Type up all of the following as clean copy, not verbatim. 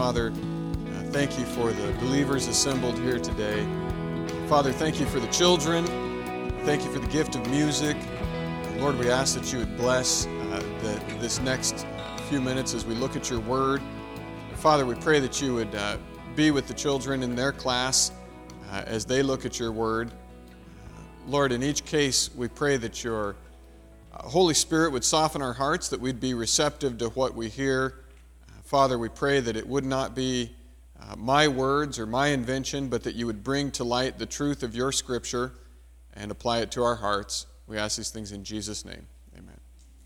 Father, thank you for the believers assembled here today. Father, thank you for the children. Thank you for the gift of music. Lord, we ask that you would bless this next few minutes as we look at your word. Father, we pray that you would be with the children in their class as they look at your word. Lord, in each case, we pray that your Holy Spirit would soften our hearts, that we'd be receptive to what we hear. Father, we pray that it would not be my words or my invention, but that you would bring to light the truth of your Scripture and apply it to our hearts. We ask these things in Jesus' name. Amen.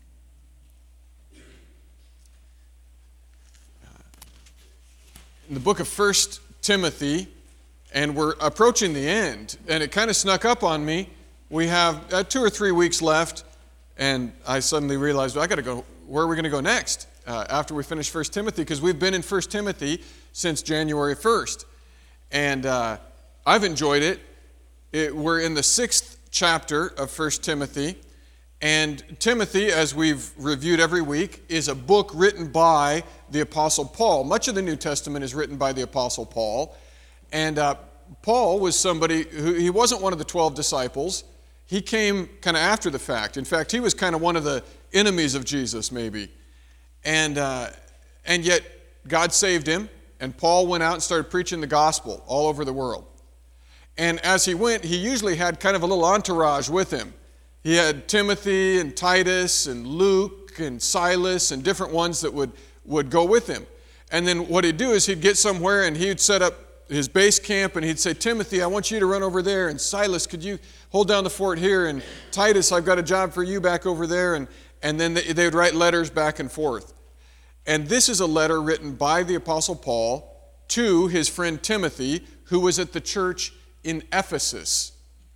In the book of 1 Timothy, and we're approaching the end, and it kind of snuck up on me. We have 2 or 3 weeks left, and I suddenly realized, well, I got to go. Where are we going to go next after we finish 1 Timothy? Because we've been in 1 Timothy since January 1st, and I've enjoyed it. We're in the 6th chapter of 1 Timothy, and Timothy, as we've reviewed every week, is a book written by the Apostle Paul. Much of the New Testament is written by the Apostle Paul, and Paul was somebody who, he wasn't one of the 12 disciples. He came kind of after the fact. In fact, he was kind of one of the enemies of Jesus, maybe. And yet, God saved him, and Paul went out and started preaching the gospel all over the world. And as he went, he usually had kind of a little entourage with him. He had Timothy and Titus and Luke and Silas and different ones that would go with him. And then what he'd do is he'd get somewhere and he'd set up his base camp, and he'd say, Timothy, I want you to run over there, and Silas, could you hold down the fort here, and Titus, I've got a job for you back over there, and then they would write letters back and forth. And this is a letter written by the Apostle Paul to his friend Timothy, who was at the church in Ephesus,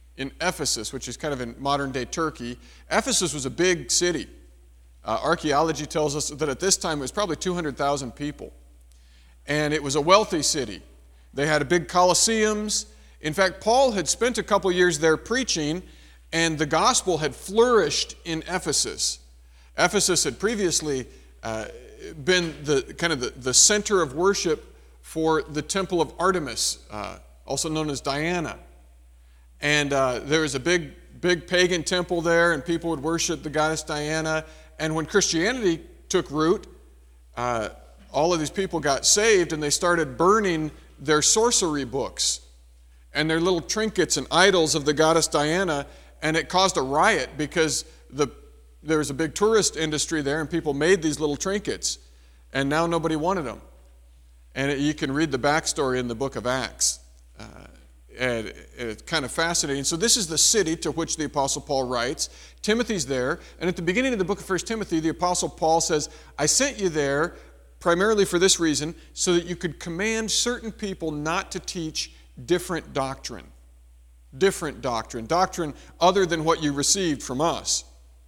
which is kind of in modern-day Turkey. Ephesus was a big city. Archaeology tells us that at this time it was probably 200,000 people, and it was a wealthy city. They had big colosseums. In fact, Paul had spent a couple years there preaching, and the gospel had flourished in Ephesus. Ephesus had previously been the center of worship for the temple of Artemis, also known as Diana. And there was a big pagan temple there, and people would worship the goddess Diana. And when Christianity took root, all of these people got saved, and they started burning their sorcery books and their little trinkets and idols of the goddess Diana, and it caused a riot because there was a big tourist industry there, and people made these little trinkets, and now nobody wanted them. And you can read the backstory in the book of Acts. And it's kind of fascinating. So this is the city to which the Apostle Paul writes. Timothy's there, and at the beginning of the book of 1 Timothy, the Apostle Paul says, I sent you there primarily for this reason, so that you could command certain people not to teach different doctrine other than what you received from us.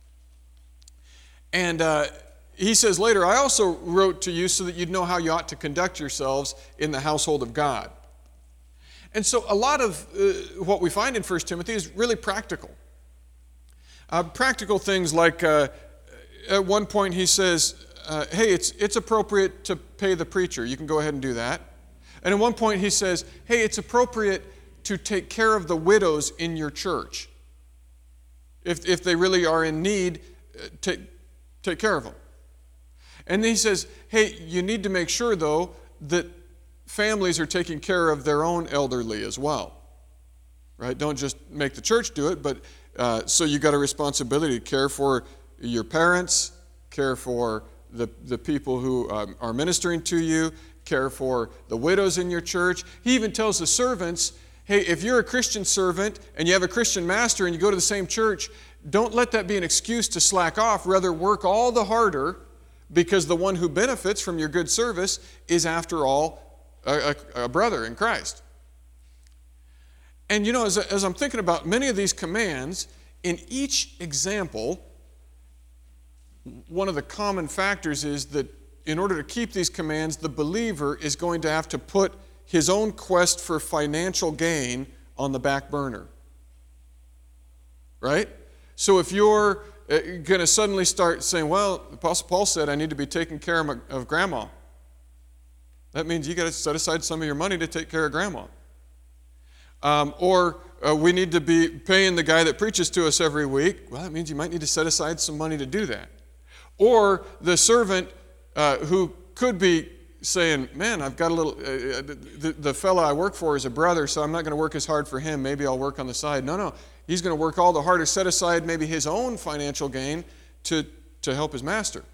And he says later, I also wrote to you so that you'd know how you ought to conduct yourselves in the household of God. And so a lot of what we find in 1 Timothy is really practical. Practical things like at one point he says, hey, it's appropriate to pay the preacher. You can go ahead and do that. And at one point he says, hey, it's appropriate to take care of the widows in your church. If they really are in need, take care of them. And then he says, hey, you need to make sure, though, that families are taking care of their own elderly as well. Right? Don't just make the church do it, but so you got a responsibility to care for your parents, care for the people who are ministering to you, care for the widows in your church. He even tells the servants, hey, if you're a Christian servant and you have a Christian master and you go to the same church, don't let that be an excuse to slack off. Rather, work all the harder, because the one who benefits from your good service is, after all, a brother in Christ. And as I'm thinking about many of these commands, in each example, one of the common factors is that in order to keep these commands, the believer is going to have to put his own quest for financial gain on the back burner. Right? So if you're going to suddenly start saying, well, Apostle Paul said I need to be taking care of grandma. That means you got to set aside some of your money to take care of grandma. Or we need to be paying the guy that preaches to us every week. Well, that means you might need to set aside some money to do that. Or the servant who could be saying, man, I've got a little, the fellow I work for is a brother, so I'm not going to work as hard for him. Maybe I'll work on the side. No. He's going to work all the harder, set aside maybe his own financial gain to help his master.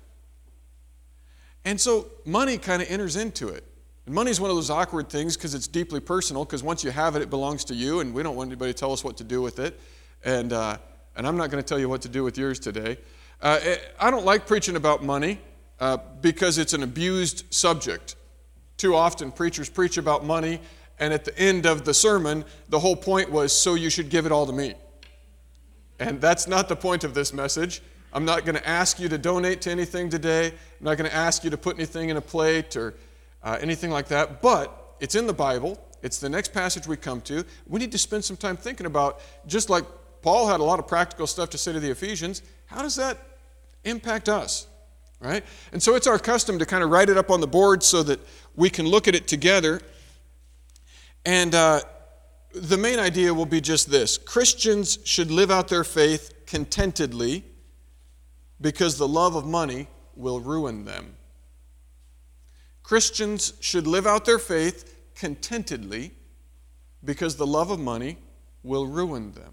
And so money kind of enters into it. And money is one of those awkward things because it's deeply personal, because once you have it, it belongs to you, and we don't want anybody to tell us what to do with it. And I'm not going to tell you what to do with yours today. I don't like preaching about money because it's an abused subject. Too often preachers preach about money, and at the end of the sermon, the whole point was, so you should give it all to me. And that's not the point of this message. I'm not going to ask you to donate to anything today. I'm not going to ask you to put anything in a plate or anything like that. But it's in the Bible. It's the next passage we come to. We need to spend some time thinking about, just like Paul had a lot of practical stuff to say to the Ephesians, how does that impact us? Right? And so it's our custom to kind of write it up on the board so that we can look at it together. And the main idea will be just this. Christians should live out their faith contentedly because the love of money will ruin them. Christians should live out their faith contentedly because the love of money will ruin them.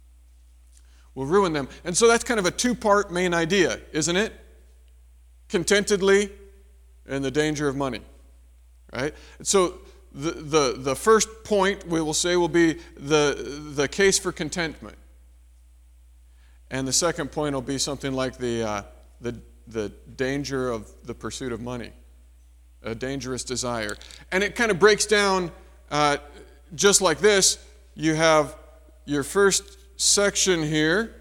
Will ruin them. And so that's kind of a two-part main idea, isn't it? Contentedly and the danger of money. Right? So the first point we will say will be the case for contentment. And the second point will be something like the danger of the pursuit of money, a dangerous desire. And it kind of breaks down just like this. You have your first section here,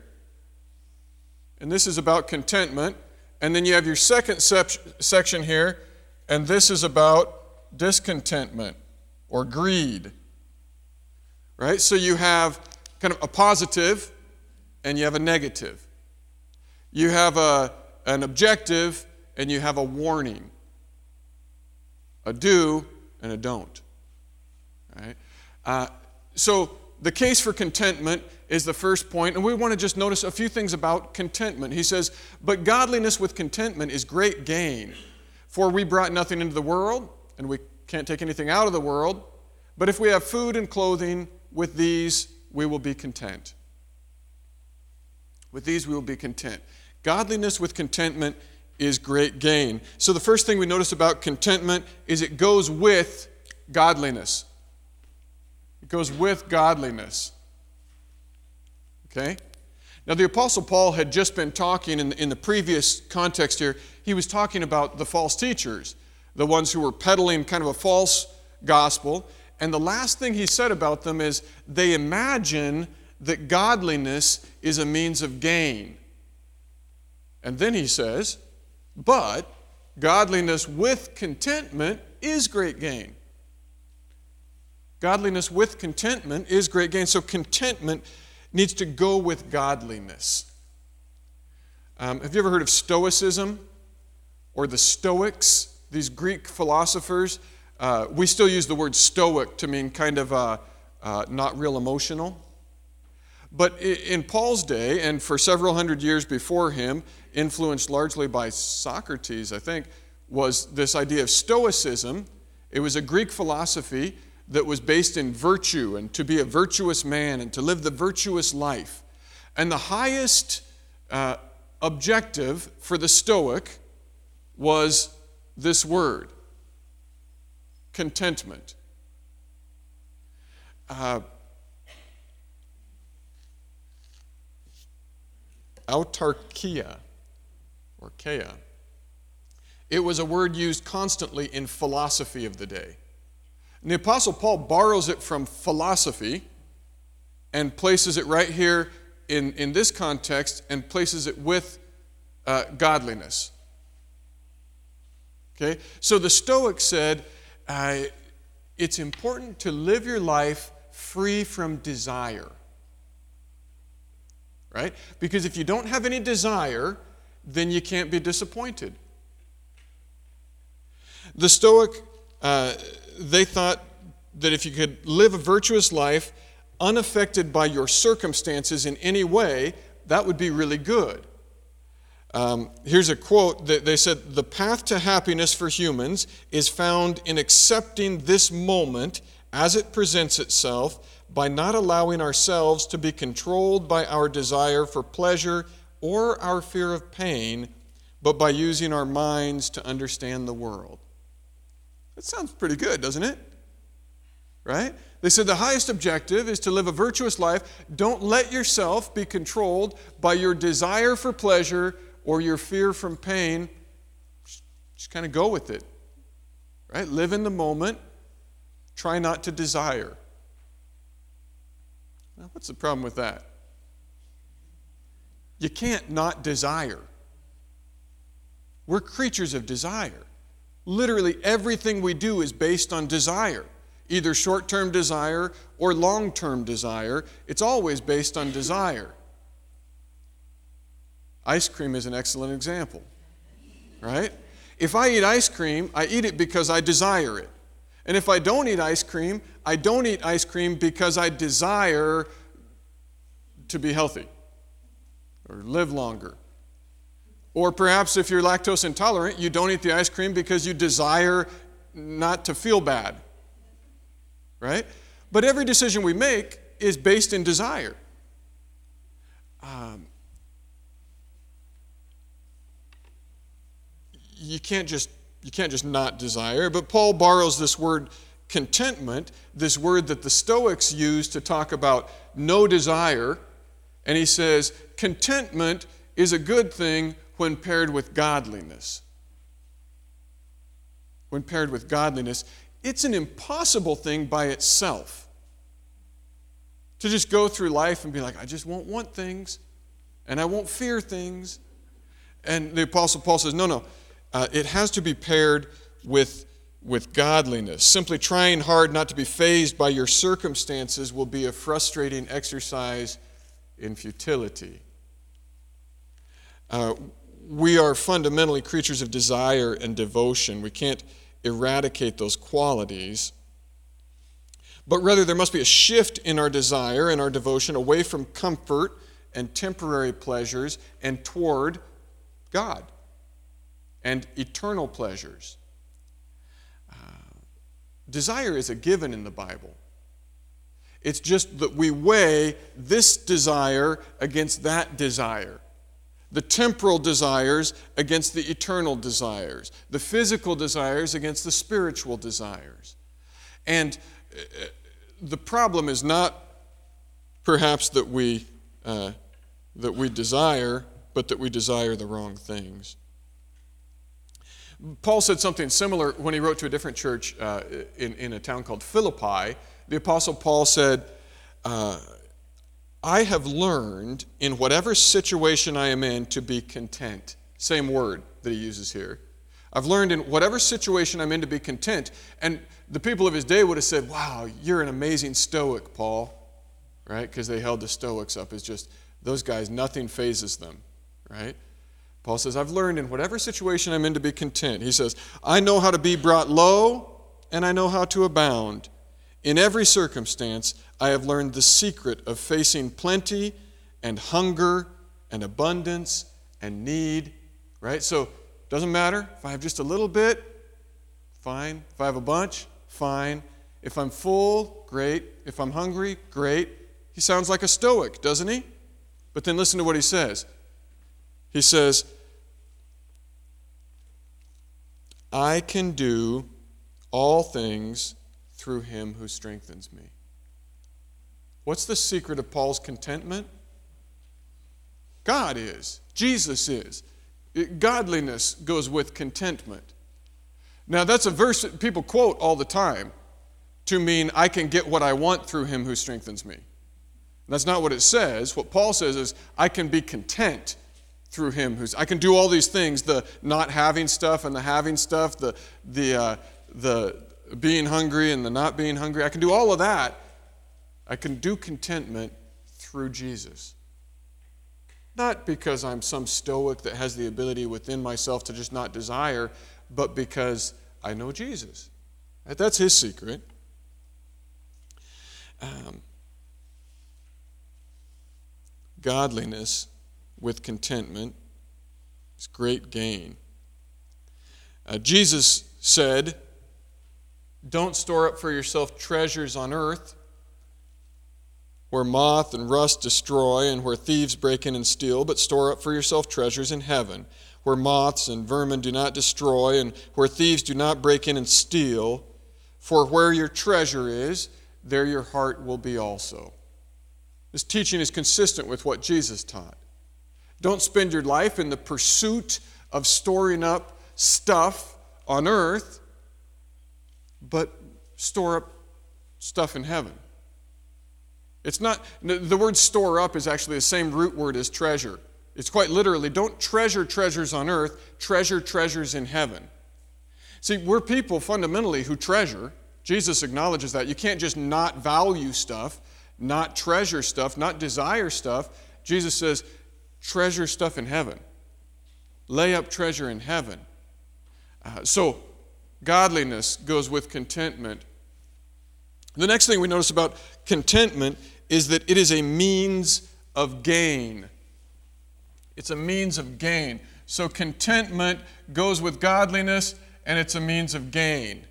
and this is about contentment. And then you have your second section here, and this is about discontentment or greed. Right? So you have kind of a positive and you have a negative. You have an objective and you have a warning. A do and a don't. Right? So the case for contentment is the first point, and we want to just notice a few things about contentment. He says, but godliness with contentment is great gain, for we brought nothing into the world, and we can't take anything out of the world, but if we have food and clothing, with these we will be content. With these we will be content. Godliness with contentment is great gain. So the first thing we notice about contentment is it goes with godliness. It goes with godliness. Okay? Now the Apostle Paul had just been talking in the previous context here. He was talking about the false teachers, the ones who were peddling kind of a false gospel. And the last thing he said about them is they imagine that godliness is a means of gain. And then he says, but godliness with contentment is great gain. Godliness with contentment is great gain. So contentment needs to go with godliness. Have you ever heard of Stoicism or the Stoics, these Greek philosophers? We still use the word stoic to mean kind of not real emotional. But in Paul's day, and for several hundred years before him, influenced largely by Socrates, I think, was this idea of Stoicism. It was a Greek philosophy that was based in virtue and to be a virtuous man and to live the virtuous life. And the highest objective for the Stoic was this word, contentment. Autarkia, or Kea. It was a word used constantly in philosophy of the day. And the Apostle Paul borrows it from philosophy and places it right here in this context and places it with godliness. Okay? So the Stoics said, it's important to live your life free from desire. Right? Because if you don't have any desire, then you can't be disappointed. The Stoic they thought that if you could live a virtuous life unaffected by your circumstances in any way, that would be really good. Here's a quote that they said, "The path to happiness for humans is found in accepting this moment as it presents itself by not allowing ourselves to be controlled by our desire for pleasure or our fear of pain, but by using our minds to understand the world." That sounds pretty good, doesn't it? Right? They said the highest objective is to live a virtuous life. Don't let yourself be controlled by your desire for pleasure or your fear from pain. Just kind of go with it. Right? Live in the moment. Try not to desire. Now, what's the problem with that? You can't not desire. We're creatures of desire. Literally everything we do is based on desire. Either short-term desire or long-term desire. It's always based on desire. Ice cream is an excellent example, right? If I eat ice cream, I eat it because I desire it. And if I don't eat ice cream, I don't eat ice cream because I desire to be healthy or live longer. Or perhaps if you're lactose intolerant, you don't eat the ice cream because you desire not to feel bad. Right? But every decision we make is based in desire. You can't just not desire, but Paul borrows this word contentment, this word that the Stoics use to talk about no desire, and he says contentment is a good thing when paired with godliness. When paired with godliness, it's an impossible thing by itself. To just go through life and be like, I just won't want things, and I won't fear things. And the Apostle Paul says, no, it has to be paired with godliness. Simply trying hard not to be fazed by your circumstances will be a frustrating exercise in futility. We are fundamentally creatures of desire and devotion. We can't eradicate those qualities. But rather, there must be a shift in our desire and our devotion away from comfort and temporary pleasures and toward God and eternal pleasures. Desire is a given in the Bible. It's just that we weigh this desire against that desire. The temporal desires against the eternal desires. The physical desires against the spiritual desires. And the problem is not perhaps that we desire, but that we desire the wrong things. Paul said something similar when he wrote to a different church in a town called Philippi. The Apostle Paul said, I have learned in whatever situation I am in to be content. Same word that he uses here. I've learned in whatever situation I'm in to be content. And the people of his day would have said, wow, you're an amazing Stoic, Paul. Right? Because they held the Stoics up as just, those guys, nothing phases them. Right? Paul says, I've learned in whatever situation I'm in to be content. He says, I know how to be brought low, and I know how to abound. In every circumstance, I have learned the secret of facing plenty and hunger and abundance and need. Right? So, doesn't matter. If I have just a little bit, fine. If I have a bunch, fine. If I'm full, great. If I'm hungry, great. He sounds like a Stoic, doesn't he? But then listen to what he says. He says, I can do all things through him who strengthens me. What's the secret of Paul's contentment? God is. Jesus is. Godliness goes with contentment. Now, that's a verse that people quote all the time to mean I can get what I want through him who strengthens me. That's not what it says. What Paul says is I can be content through him who's, I can do all these things, the not having stuff and the having stuff, the being hungry and the not being hungry. I can do all of that. I can do contentment through Jesus. Not because I'm some Stoic that has the ability within myself to just not desire, but because I know Jesus. That's his secret. Godliness with contentment is great gain. Jesus said, "Don't store up for yourself treasures on earth, where moth and rust destroy and where thieves break in and steal, but store up for yourself treasures in heaven, where moths and vermin do not destroy and where thieves do not break in and steal. For where your treasure is, there your heart will be also." This teaching is consistent with what Jesus taught. Don't spend your life in the pursuit of storing up stuff on earth, but store up stuff in heaven. It's not, the word store up is actually the same root word as treasure. It's quite literally, don't treasure treasures on earth, treasure treasures in heaven. See, we're people fundamentally who treasure. Jesus acknowledges that. You can't just not value stuff, not treasure stuff, not desire stuff. Jesus says, treasure stuff in heaven. Lay up treasure in heaven. So, godliness goes with contentment. The next thing we notice about contentment is that it is a means of gain. It's a means of gain. So contentment goes with godliness, and it's a means of gain.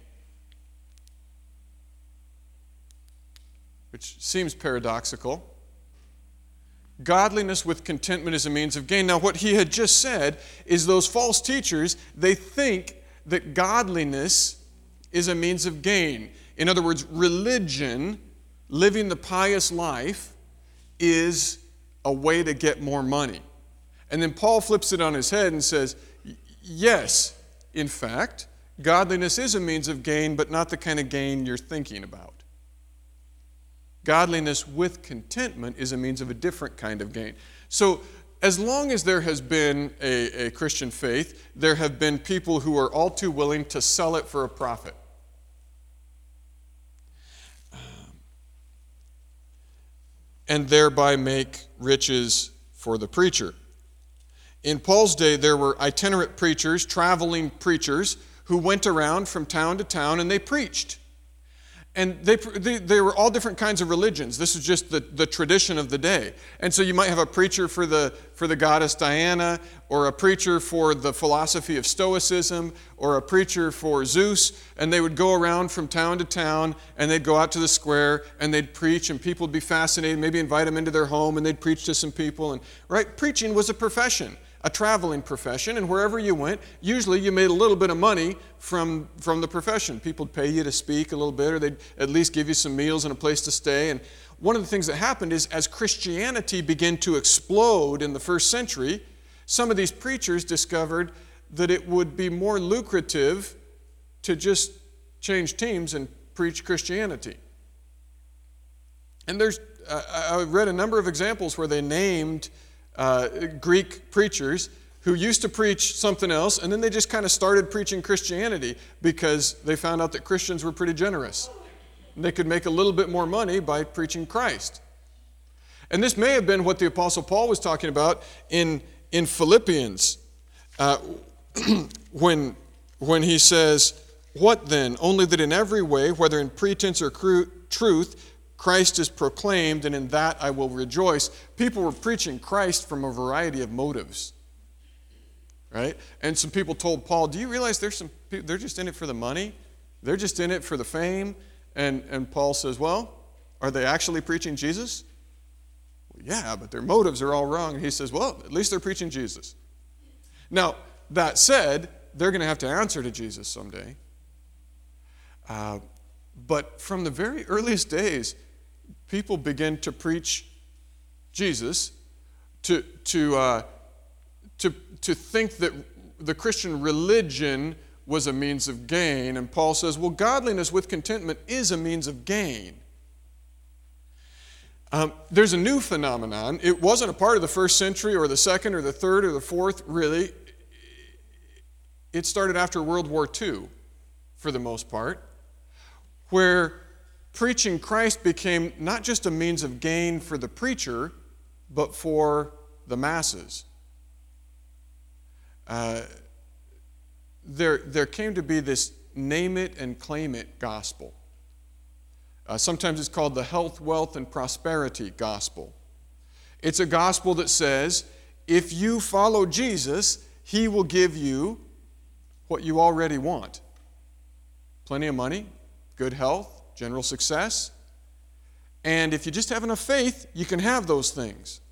Which seems paradoxical. Godliness with contentment is a means of gain. Now, what he had just said is those false teachers, they think that godliness is a means of gain. In other words, religion, living the pious life, is a way to get more money. And then Paul flips it on his head and says, yes, in fact, godliness is a means of gain, but not the kind of gain you're thinking about. Godliness with contentment is a means of a different kind of gain. So, as long as there has been a Christian faith, there have been people who are all too willing to sell it for a profit. And thereby make riches for the preacher. In Paul's day, there were itinerant preachers, traveling preachers, who went around from town to town and they preached. And they were all different kinds of religions. This is just the tradition of the day. And so you might have a preacher for the goddess Diana, or a preacher for the philosophy of Stoicism, or a preacher for Zeus, and they would go around from town to town, and they'd go out to the square, and they'd preach, and people would be fascinated, maybe invite them into their home, and they'd preach to some people. And right, preaching was a profession, a traveling profession, and wherever you went, usually you made a little bit of money from the profession. People would pay you to speak a little bit, or they'd at least give you some meals and a place to stay. And one of the things that happened is, as Christianity began to explode in the first century, some of these preachers discovered that it would be more lucrative to just change teams and preach Christianity. And I read a number of examples where they named Greek preachers who used to preach something else, and then they just kind of started preaching Christianity because they found out that Christians were pretty generous. And they could make a little bit more money by preaching Christ. And this may have been what the Apostle Paul was talking about in Philippians when he says, "What then? Only that in every way, whether in pretense or truth, Christ is proclaimed, and in that I will rejoice." People were preaching Christ from a variety of motives, right? And some people told Paul, "Do you realize there's some people, they're just in it for the money? They're just in it for the fame?" And Paul says, "Well, are they actually preaching Jesus?" "Well, yeah, but their motives are all wrong." And he says, "Well, at least they're preaching Jesus." Now, that said, they're going to have to answer to Jesus someday. But from the very earliest days, people began to preach Jesus, to think that the Christian religion was a means of gain. And Paul says, well, godliness with contentment is a means of gain. There's a new phenomenon. It wasn't a part of the first century or the second or the third or the fourth, really. It started after World War II, for the most part, where preaching Christ became not just a means of gain for the preacher, but for the masses. There came to be this name it and claim it gospel. Sometimes it's called the health, wealth, and prosperity gospel. It's a gospel that says, if you follow Jesus, he will give you what you already want. Plenty of money, good health, general success. And if you just have enough faith, you can have those things.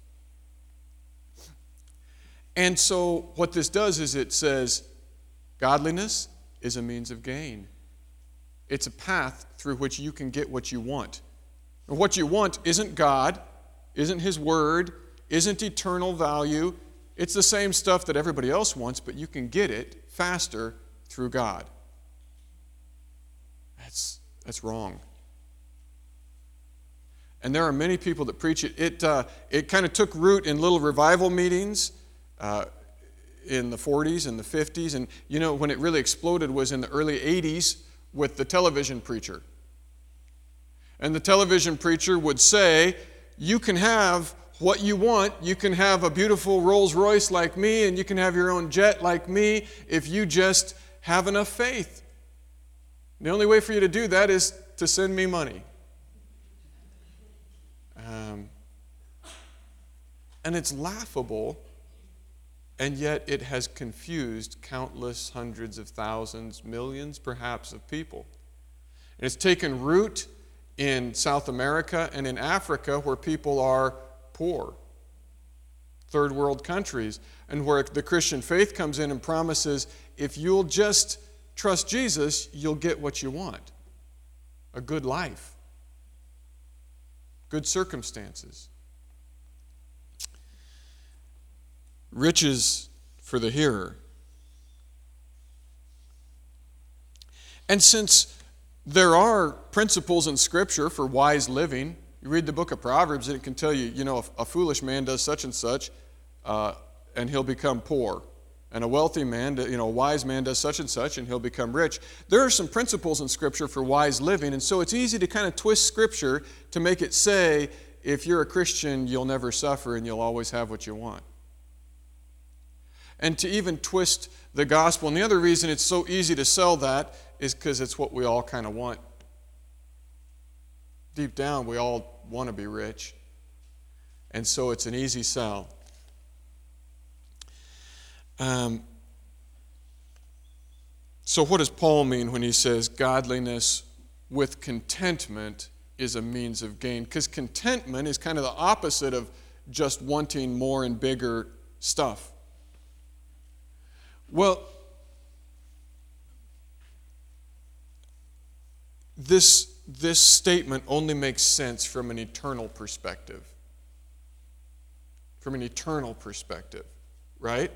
And so what this does is it says, godliness is a means of gain. It's a path through which you can get what you want. And what you want isn't God, isn't His Word, isn't eternal value. It's the same stuff that everybody else wants, but you can get it faster through God. That's wrong. And there are many people that preach it. It kind of took root in little revival meetings in the 40s and the 50s. And, when it really exploded was in the early 80s with the television preacher. And the television preacher would say, you can have what you want. You can have a beautiful Rolls Royce like me, and you can have your own jet like me if you just have enough faith. The only way for you to do that is to send me money. And it's laughable, and yet it has confused countless hundreds of thousands, millions perhaps of people. And it's taken root in South America and in Africa where people are poor, third world countries, and where the Christian faith comes in and promises, if you'll just trust Jesus, you'll get what you want. A good life, good circumstances. Riches for the hearer. And since there are principles in Scripture for wise living, you read the book of Proverbs and it can tell you, a foolish man does such and such, and he'll become poor. And a wealthy man, a wise man does such and such, and he'll become rich. There are some principles in Scripture for wise living, and so it's easy to kind of twist Scripture to make it say, if you're a Christian, you'll never suffer and you'll always have what you want. And to even twist the gospel. And the other reason it's so easy to sell that is because it's what we all kind of want. Deep down, we all want to be rich. And so it's an easy sell. So what does Paul mean when he says godliness with contentment is a means of gain? Because contentment is kind of the opposite of just wanting more and bigger stuff. Well, this statement only makes sense from an eternal perspective. From an eternal perspective, right?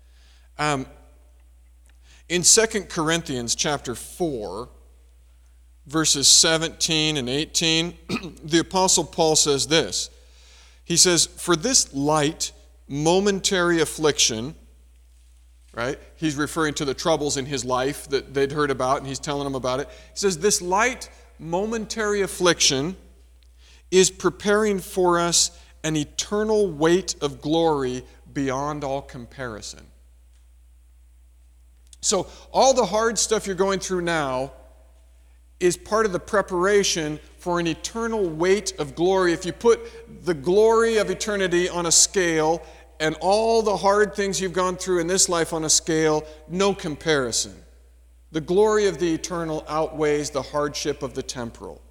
In 2 Corinthians chapter 4, verses 17 and 18, the Apostle Paul says this. He says, for this light, momentary affliction, right? He's referring to the troubles in his life that they'd heard about, and he's telling them about it. He says, this light, momentary affliction is preparing for us an eternal weight of glory beyond all comparison. So all the hard stuff you're going through now is part of the preparation for an eternal weight of glory. If you put the glory of eternity on a scale and all the hard things you've gone through in this life on a scale, no comparison. The glory of the eternal outweighs the hardship of the temporal.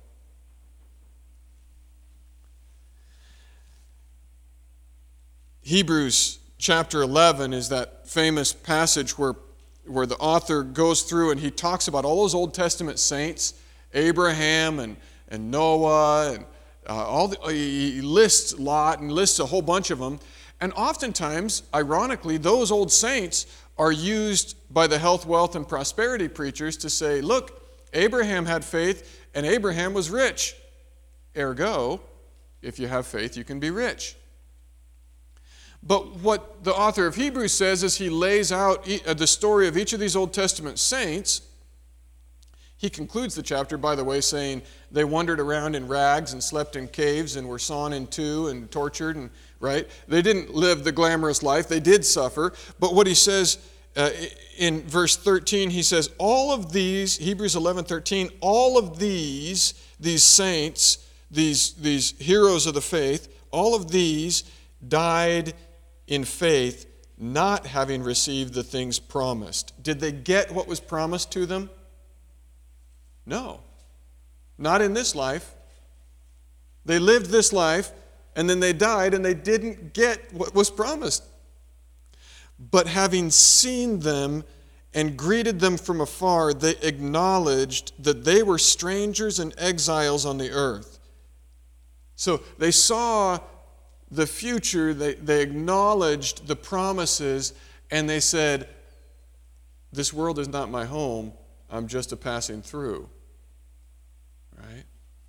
Hebrews chapter 11 is that famous passage where the author goes through and he talks about all those Old Testament saints, Abraham and Noah, and he lists Lot and lists a whole bunch of them. And oftentimes, ironically, those old saints are used by the health, wealth, and prosperity preachers to say, look, Abraham had faith and Abraham was rich. Ergo, if you have faith, you can be rich. But what the author of Hebrews says is he lays out the story of each of these Old Testament saints. He concludes the chapter, by the way, saying they wandered around in rags and slept in caves and were sawn in two and tortured, and right? They didn't live the glamorous life. They did suffer. But what he says in verse 13, he says, all of these, Hebrews 11:13, all of these saints, these heroes of the faith, all of these died in faith, not having received the things promised. Did they get what was promised to them? No. Not in this life. They lived this life, and then they died, and they didn't get what was promised. But having seen them and greeted them from afar, they acknowledged that they were strangers and exiles on the earth. So they saw the future, they acknowledged the promises, and they said, this world is not my home, I'm just a passing through. Right?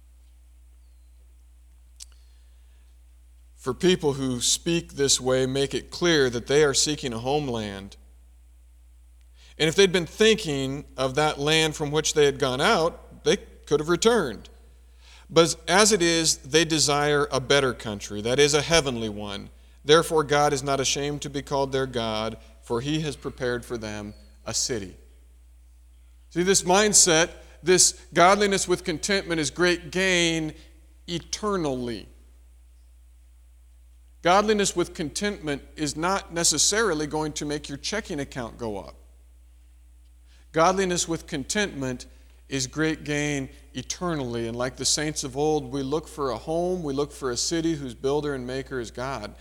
For people who speak this way, make it clear that they are seeking a homeland. And if they'd been thinking of that land from which they had gone out, they could have returned. But as it is, they desire a better country, that is, a heavenly one. Therefore, God is not ashamed to be called their God, for he has prepared for them a city. See, this mindset, this godliness with contentment is great gain eternally. Godliness with contentment is not necessarily going to make your checking account go up. Godliness with contentment is great gain eternally. And like the saints of old, we look for a home, we look for a city whose builder and maker is God.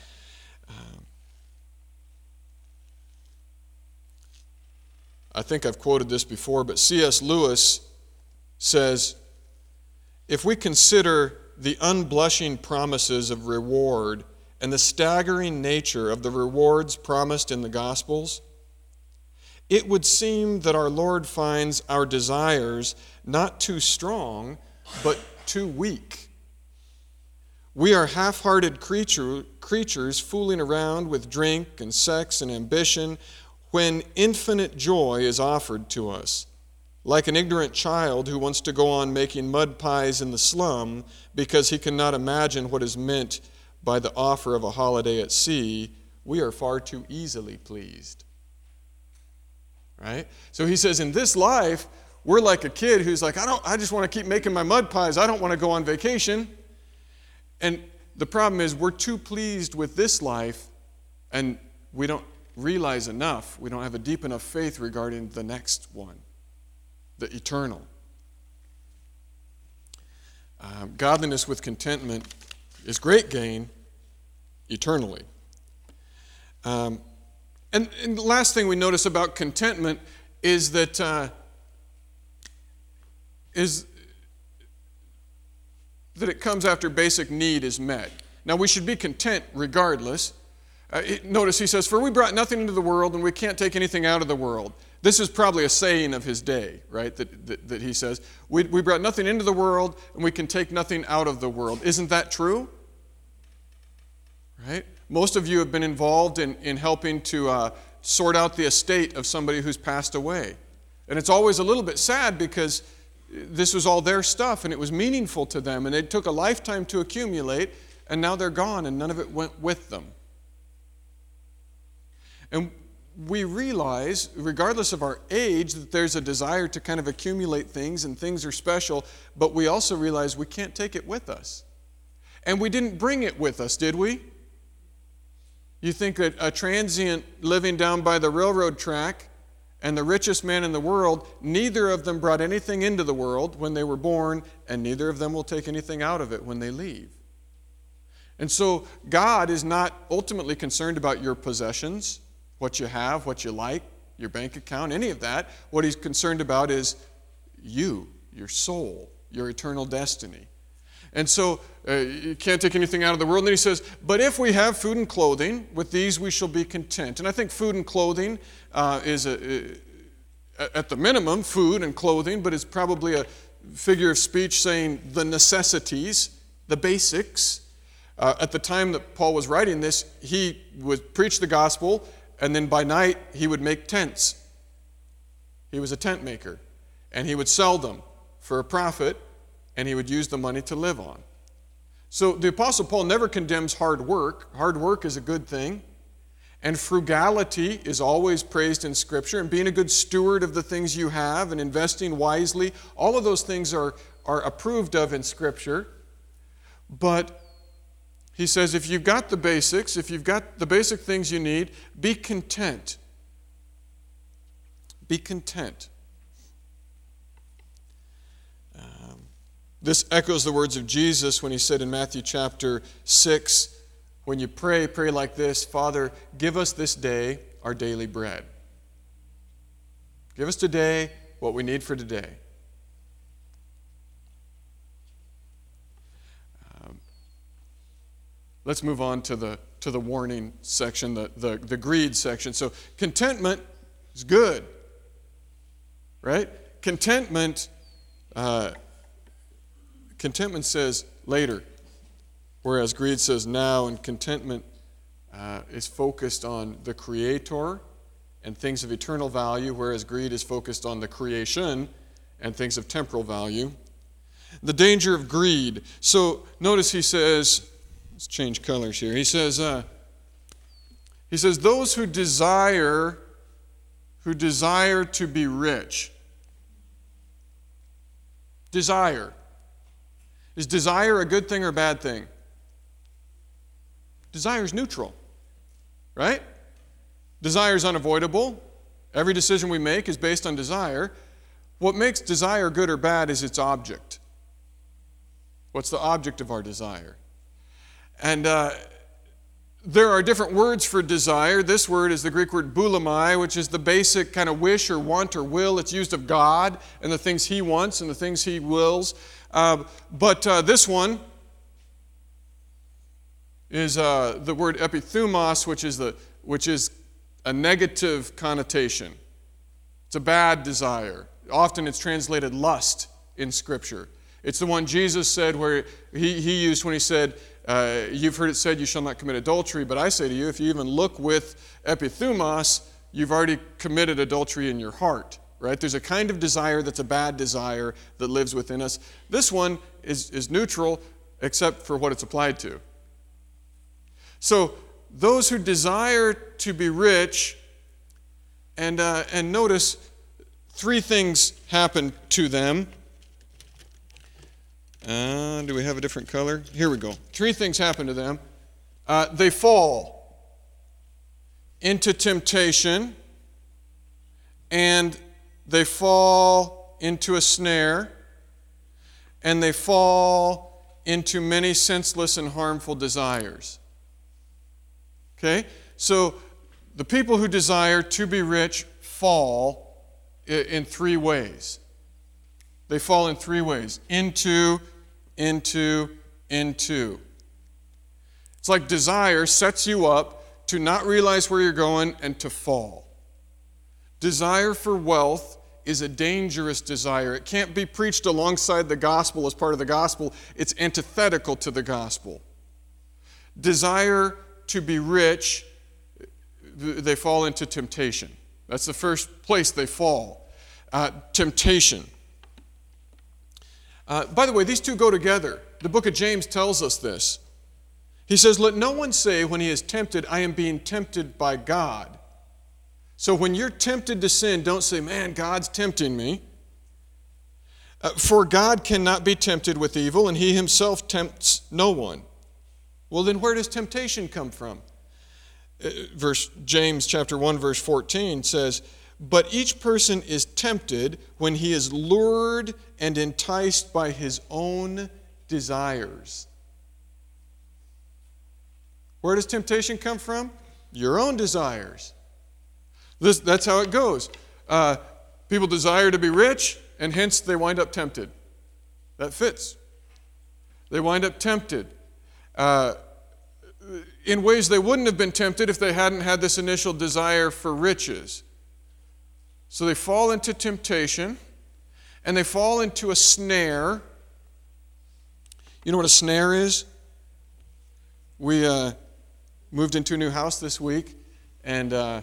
I think I've quoted this before, but C.S. Lewis says, if we consider the unblushing promises of reward and the staggering nature of the rewards promised in the Gospels, it would seem that our Lord finds our desires not too strong, but too weak. We are half-hearted creatures fooling around with drink and sex and ambition when infinite joy is offered to us. Like an ignorant child who wants to go on making mud pies in the slum because he cannot imagine what is meant by the offer of a holiday at sea, we are far too easily pleased. Right? So he says, in this life, we're like a kid who's like, I just want to keep making my mud pies. I don't want to go on vacation. And the problem is we're too pleased with this life, and we don't realize enough. We don't have a deep enough faith regarding the next one, the eternal. Godliness with contentment is great gain eternally. And the last thing we notice about contentment is that it comes after basic need is met. Now, we should be content regardless. Notice he says, for we brought nothing into the world, and we can't take anything out of the world. This is probably a saying of his day, right, that he says. We brought nothing into the world, and we can take nothing out of the world. Isn't that true? Right? Most of you have been involved in helping to sort out the estate of somebody who's passed away. And it's always a little bit sad because this was all their stuff and it was meaningful to them and it took a lifetime to accumulate and now they're gone and none of it went with them. And we realize, regardless of our age, that there's a desire to kind of accumulate things and things are special, but we also realize we can't take it with us. And we didn't bring it with us, did we? You think that a transient living down by the railroad track and the richest man in the world, neither of them brought anything into the world when they were born, and neither of them will take anything out of it when they leave. And so God is not ultimately concerned about your possessions, what you have, what you like, your bank account, any of that. What he's concerned about is you, your soul, your eternal destiny. And so you can't take anything out of the world. And then he says, but if we have food and clothing, with these we shall be content. And I think food and clothing is, at the minimum, food and clothing, but it's probably a figure of speech saying the necessities, the basics. At the time that Paul was writing this, he would preach the gospel, and then by night he would make tents. He was a tent maker, and he would sell them for a profit, and he would use the money to live on. So the Apostle Paul never condemns hard work. Hard work is a good thing. And frugality is always praised in Scripture, and being a good steward of the things you have and investing wisely, all of those things are approved of in Scripture. But he says if you've got the basics, if you've got the basic things you need, be content. Be content. This echoes the words of Jesus when he said in Matthew chapter 6, when you pray, pray like this: Father, give us this day our daily bread. Give us today what we need for today. Let's move on to the warning section, the greed section. So contentment is good, right? Contentment says later, whereas greed says now, and contentment is focused on the Creator and things of eternal value, whereas greed is focused on the creation and things of temporal value. The danger of greed. So notice he says, let's change colors here. He says those who desire to be rich. Desire. Is desire a good thing or a bad thing? Desire is neutral, right? Desire is unavoidable. Every decision we make is based on desire. What makes desire good or bad is its object. What's the object of our desire? And there are different words for desire. This word is the Greek word boulimai, which is the basic kind of wish or want or will. It's used of God and the things He wants and the things He wills. But this one is the word epithumos, which is a negative connotation. It's a bad desire. Often it's translated lust in Scripture. It's the one Jesus said where he used when he said, you've heard it said you shall not commit adultery, but I say to you, if you even look with epithumos, you've already committed adultery in your heart. Right? There's a kind of desire that's a bad desire that lives within us. This one is neutral except for what it's applied to. So those who desire to be rich, and notice three things happen to them. Do we have a different color? Here we go. Three things happen to them. They fall into temptation, and they fall into a snare, and they fall into many senseless and harmful desires. Okay? So the people who desire to be rich fall in three ways. They fall in three ways. Into. It's like desire sets you up to not realize where you're going and to fall. Desire for wealth is a dangerous desire. It can't be preached alongside the gospel as part of the gospel. It's antithetical to the gospel. Desire to be rich, they fall into temptation. That's the first place they fall. Temptation. By the way, these two go together. The book of James tells us this. He says, let no one say when he is tempted, I am being tempted by God. So when you're tempted to sin, don't say, man, God's tempting me. For God cannot be tempted with evil, and He Himself tempts no one. Well, then where does temptation come from? James chapter 1, verse 14 says, but each person is tempted when he is lured and enticed by his own desires. Where does temptation come from? Your own desires. That's how it goes. People desire to be rich, and hence they wind up tempted. That fits. They wind up tempted in ways they wouldn't have been tempted if they hadn't had this initial desire for riches. So they fall into temptation, and they fall into a snare. You know what a snare is? We moved into a new house this week, and the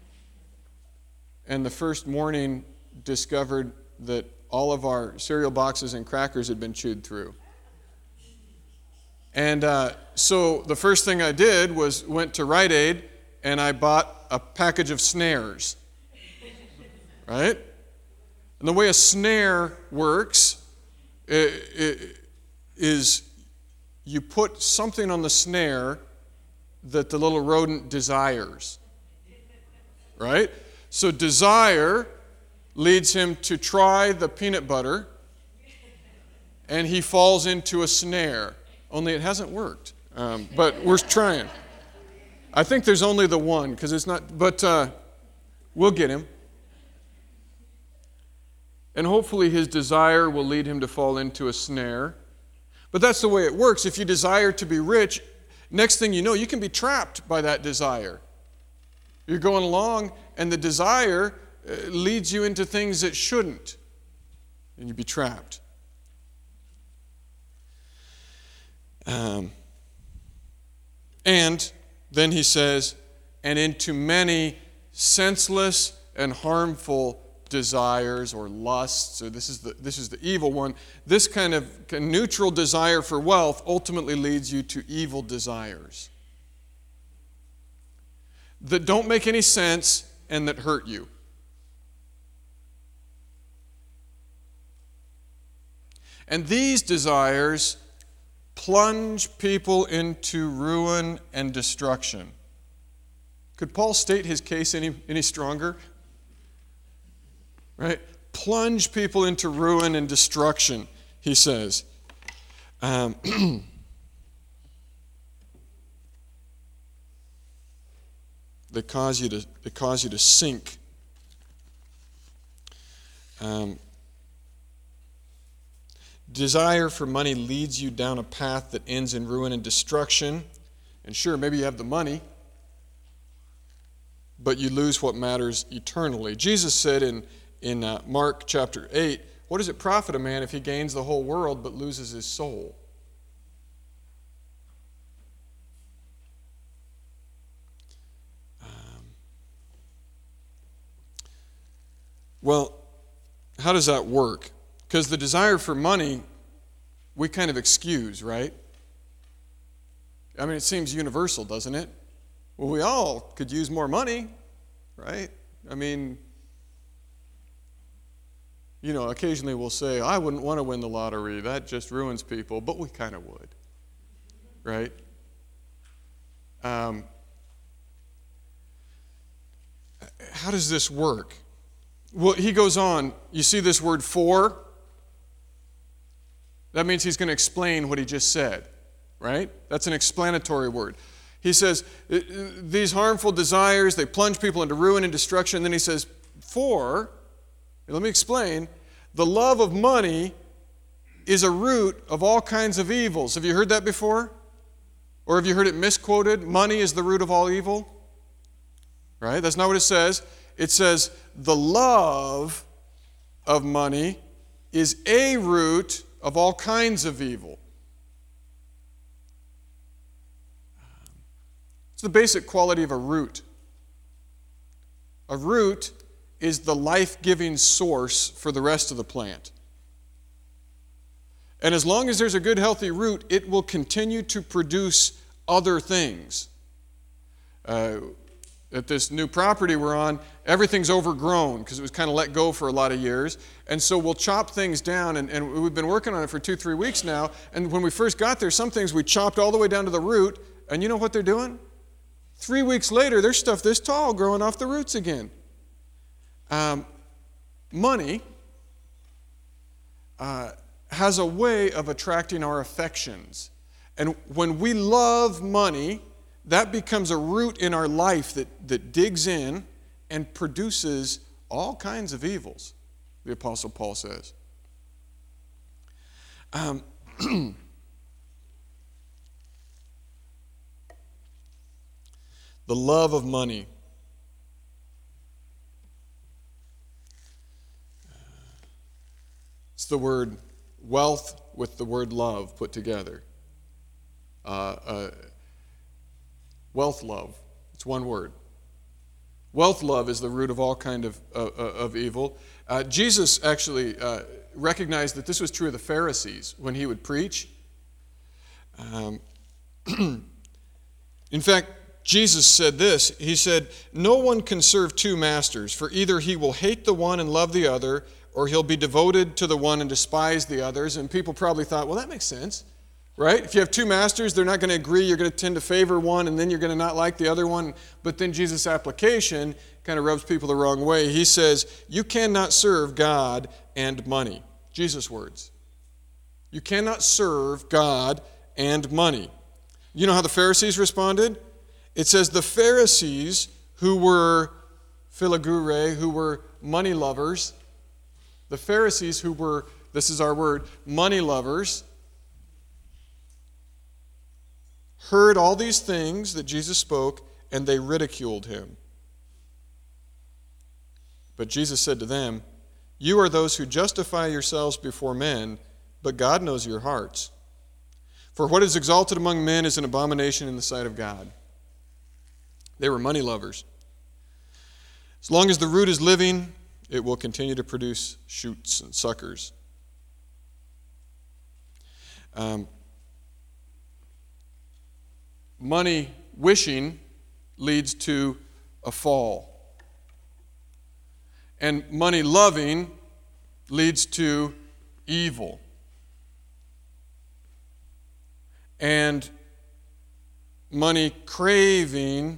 first morning discovered that all of our cereal boxes and crackers had been chewed through. And so the first thing I did was went to Rite Aid and I bought a package of snares. Right? And the way a snare works is you put something on the snare that the little rodent desires. Right? So desire leads him to try the peanut butter, and he falls into a snare. Only it hasn't worked. But we're trying. I think there's only the one, because it's not, but we'll get him. And hopefully his desire will lead him to fall into a snare. But that's the way it works. If you desire to be rich, next thing you know, you can be trapped by that desire. You're going along, and the desire leads you into things that shouldn't, and you'd be trapped. And then he says, and into many senseless and harmful desires or lusts, or this is the evil one. This kind of neutral desire for wealth ultimately leads you to evil desires that don't make any sense and that hurt you. And these desires plunge people into ruin and destruction. Could Paul state his case any stronger? Right? Plunge people into ruin and destruction, he says. They cause you to sink. Desire for money leads you down a path that ends in ruin and destruction. And sure, maybe you have the money, but you lose what matters eternally. Jesus said in Mark chapter 8, what does it profit a man if he gains the whole world but loses his soul? Well, how does that work? Because the desire for money, we kind of excuse, right? I mean, it seems universal, doesn't it? Well, we all could use more money, right? I mean, you know, occasionally we'll say, I wouldn't want to win the lottery. That just ruins people. But we kind of would, right? How does this work? Well, he goes on. You see this word for? That means he's going to explain what he just said, right? That's an explanatory word. He says, these harmful desires, they plunge people into ruin and destruction. And then he says, for, let me explain, the love of money is a root of all kinds of evils. Have you heard that before? Or have you heard it misquoted? Money is the root of all evil? Right? That's not what it says. It says, the love of money is a root of all kinds of evil. It's the basic quality of a root. A root is the life-giving source for the rest of the plant. And as long as there's a good, healthy root, it will continue to produce other things. At this new property we're on, everything's overgrown because it was kind of let go for a lot of years. And so we'll chop things down, and we've been working on it for 2-3 weeks now. And when we first got there, some things we chopped all the way down to the root. And you know what they're doing? 3 weeks later, there's stuff this tall growing off the roots again. Money has a way of attracting our affections. And when we love money, that becomes a root in our life that digs in and produces all kinds of evils, the Apostle Paul says. The love of money. It's the word wealth with the word love put together. Wealth love. It's one word. Wealth love is the root of all kind of evil. Jesus actually recognized that this was true of the Pharisees when he would preach. In fact, Jesus said this. He said, "No one can serve two masters, for either he will hate the one and love the other, or he'll be devoted to the one and despise the others." And people probably thought, well, that makes sense, right? If you have two masters, they're not going to agree. You're going to tend to favor one, and then you're going to not like the other one. But then Jesus' application kind of rubs people the wrong way. He says, you cannot serve God and money. Jesus' words. You cannot serve God and money. You know how the Pharisees responded? It says the Pharisees, who were philagure, who were money lovers, the Pharisees who were, this is our word, money lovers, heard all these things that Jesus spoke, and they ridiculed him. But Jesus said to them, "You are those who justify yourselves before men, but God knows your hearts. For what is exalted among men is an abomination in the sight of God." They were money lovers. As long as the root is living, it will continue to produce shoots and suckers. Money wishing leads to a fall. And money loving leads to evil. And money craving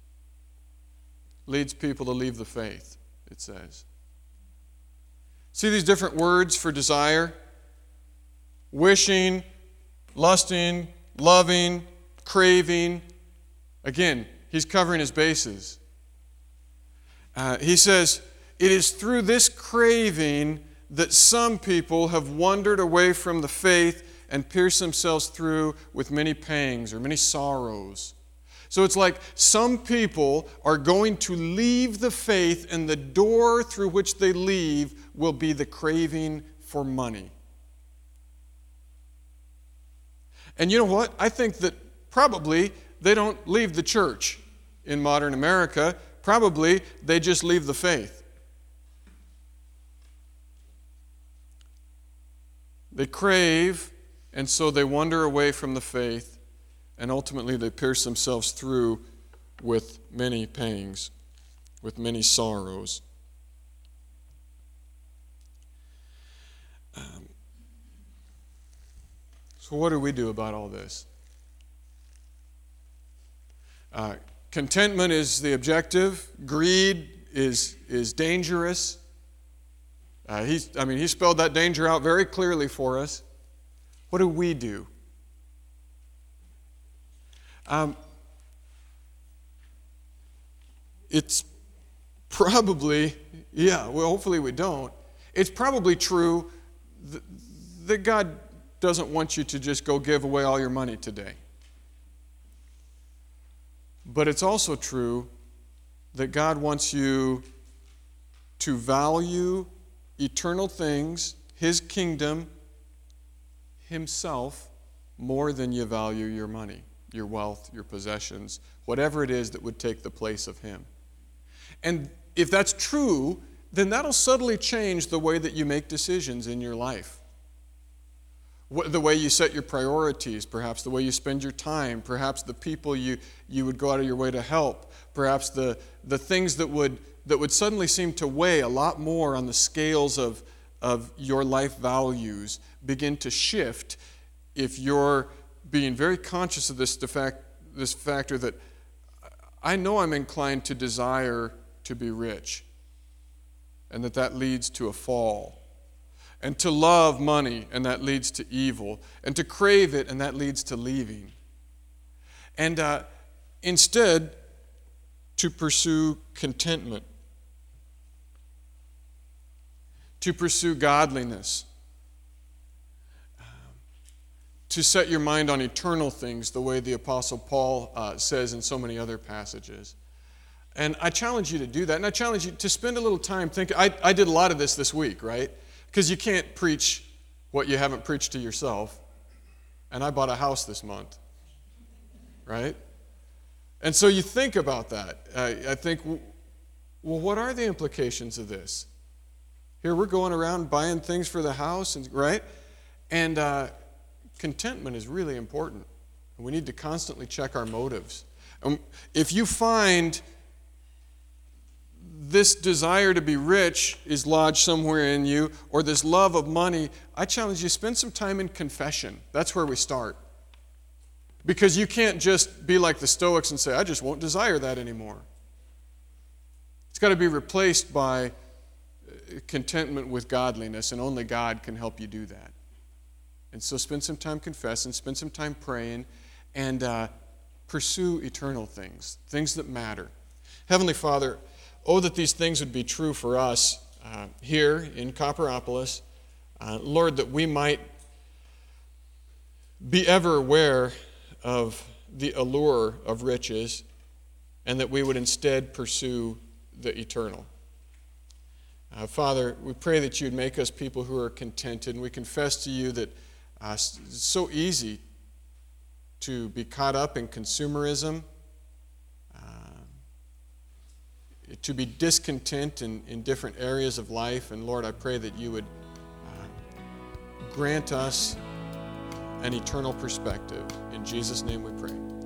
leads people to leave the faith, it says. See these different words for desire? Wishing, lusting, loving, craving. Again, he's covering his bases. He says, it is through this craving that some people have wandered away from the faith and pierced themselves through with many pangs or many sorrows. So it's like some people are going to leave the faith, and the door through which they leave will be the craving for money. And you know what? I think that probably they don't leave the church in modern America. Probably they just leave the faith. They crave, and so they wander away from the faith, and ultimately they pierce themselves through with many pangs, with many sorrows. So what do we do about all this? Contentment is the objective. Greed is dangerous. He spelled that danger out very clearly for us. What do we do? It's probably, hopefully we don't. It's probably true that God doesn't want you to just go give away all your money today. But it's also true that God wants you to value eternal things, His kingdom, Himself, more than you value your money, your wealth, your possessions, whatever it is that would take the place of Him. And if that's true, then that'll subtly change the way that you make decisions in your life. The way you set your priorities, perhaps the way you spend your time, perhaps the people you would go out of your way to help, perhaps the things that would suddenly seem to weigh a lot more on the scales of your life values begin to shift if you're being very conscious of this factor that I know I'm inclined to desire to be rich, and that leads to a fall. And to love money, and that leads to evil. And to crave it, and that leads to leaving. And instead, to pursue contentment. To pursue godliness. To set your mind on eternal things, the way the Apostle Paul says in so many other passages. And I challenge you to do that. And I challenge you to spend a little time thinking. I did a lot of this week, right? Because you can't preach what you haven't preached to yourself. And I bought a house this month, right? And so you think about that. I think, well, what are the implications of this? Here we're going around buying things for the house, right? And contentment is really important. We need to constantly check our motives. If you find this desire to be rich is lodged somewhere in you, or this love of money, I challenge you, spend some time in confession. That's where we start. Because you can't just be like the Stoics and say, I just won't desire that anymore. It's got to be replaced by contentment with godliness, and only God can help you do that. And so spend some time confessing, spend some time praying, and pursue eternal things, things that matter. Heavenly Father, oh, that these things would be true for us here in Copperopolis. Lord, that we might be ever aware of the allure of riches, and that we would instead pursue the eternal. Father, we pray that you'd make us people who are contented, and we confess to you that it's so easy to be caught up in consumerism, to be discontent in different areas of life. And Lord, I pray that you would grant us an eternal perspective. In Jesus' name we pray.